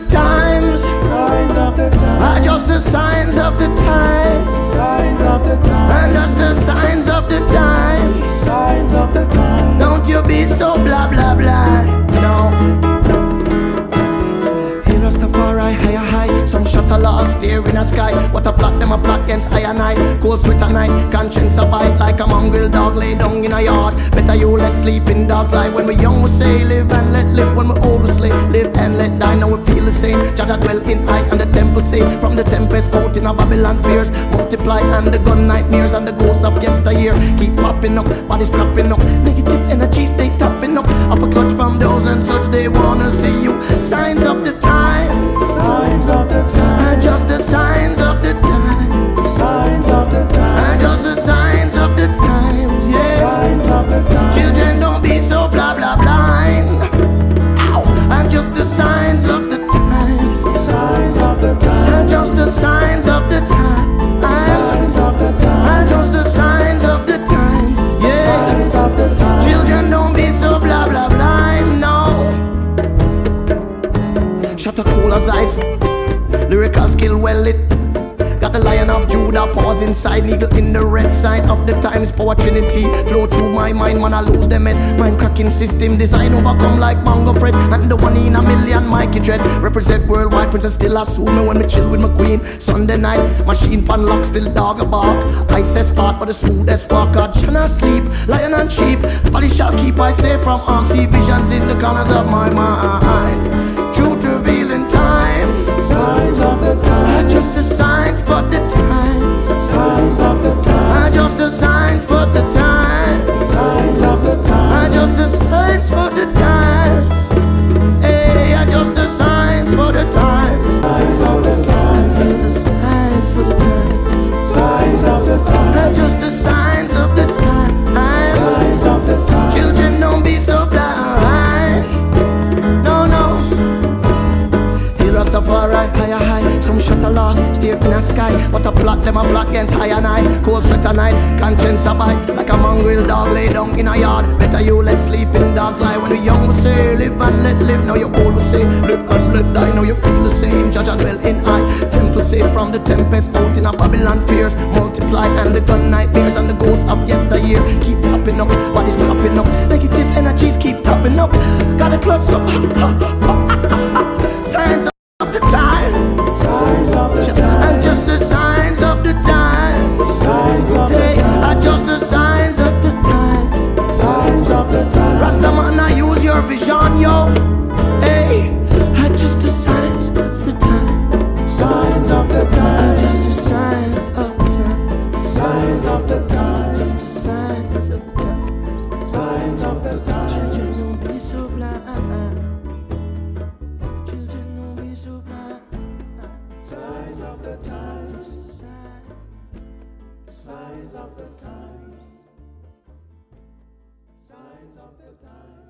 times. Signs of the times. Just the signs of the times. Signs of the times. And just the signs of the times. Signs of the times. Don't you be so blah blah blah. No. Rastafari, higher high. Some shot a lost stare in the sky. What a plot, them a plot against I and I. Cold sweat at night, conscience a bite like a mongrel dog lay down in a yard. Better you let sleeping dogs lie. When we young we say live and let live. When we old we slay live and let die. Now we feel the same. Jah dwell in I and the temple say. From the tempest out in a Babylon fears multiply and the gun nightmares and the ghosts of yesteryear keep popping up, bodies cropping up. Negative energies they tapping up. Off a clutch from those and such they wanna see you. Signs of the times. Signs of the times. And just the signs of the times. Signs of the times. And just the signs of the times. Yeah. Signs of the times. Children, don't be so blah blah blind. Ow. And just the signs of the times. Signs of the times. And just the signs of the times. Signs of the times. And just the signs of the times. Yeah. Signs of the times. Children, don't be so blah blah blind. No. Shut a cool as ice. Lyrical skill well lit. Got the Lion of Judah pause inside. Eagle in the red side of the times. Power trinity flow through my mind. Man I lose them head. Mind cracking system design overcome like Bongo Fred. And the one in a million Mikey Dread. Represent worldwide princess still assume me when me chill with my queen. Sunday night machine pan lock still dog a bark. I says hard but the smoothest walk out. Shall sleep lion and sheep. Valley shall keep I safe from arms. See visions in the corners of my mind. Truth revealing time. Signs of the times. Just the signs for the times. Signs of the times. Just the signs for the times. Signs of the times. Just the signs for the times. Hey, just the signs for the times. Signs of the times. Still the signs for the times. Signs of the times. Just the signs of the times. Signs of the times. Children, don't be so blind. No, no. Rastafari, higher high. Some shot a lost, stare in the sky. But a plot, them a plot against high and high. Cold sweat at night, conscience a bite like a mongrel dog lay down in a yard. Better you let sleeping dogs lie. When we young we say live and let live. Now you old we say live and let die. Now you feel the same. Jah dwell in I. Temple safe from the tempest out in a Babylon fears multiply and the gun nightmares and the ghosts of yesteryear keep popping up, bodies cropping up. Negative energies keep topping up. Gotta clutch up. Signs of the time. Signs of the times. And just the signs of the times. Signs of the Hey, times. and just the signs of the times. Signs of the times. Rastaman, I use your vision, yo. Hey, and just the signs of the times. Signs of the times. Just the signs of the times. Signs of the times. Just the signs of the times. Signs of the times. Children, don't be so blind. Children, don't be so blind. Signs of the times. Signs. Signs of the times. Signs of the times.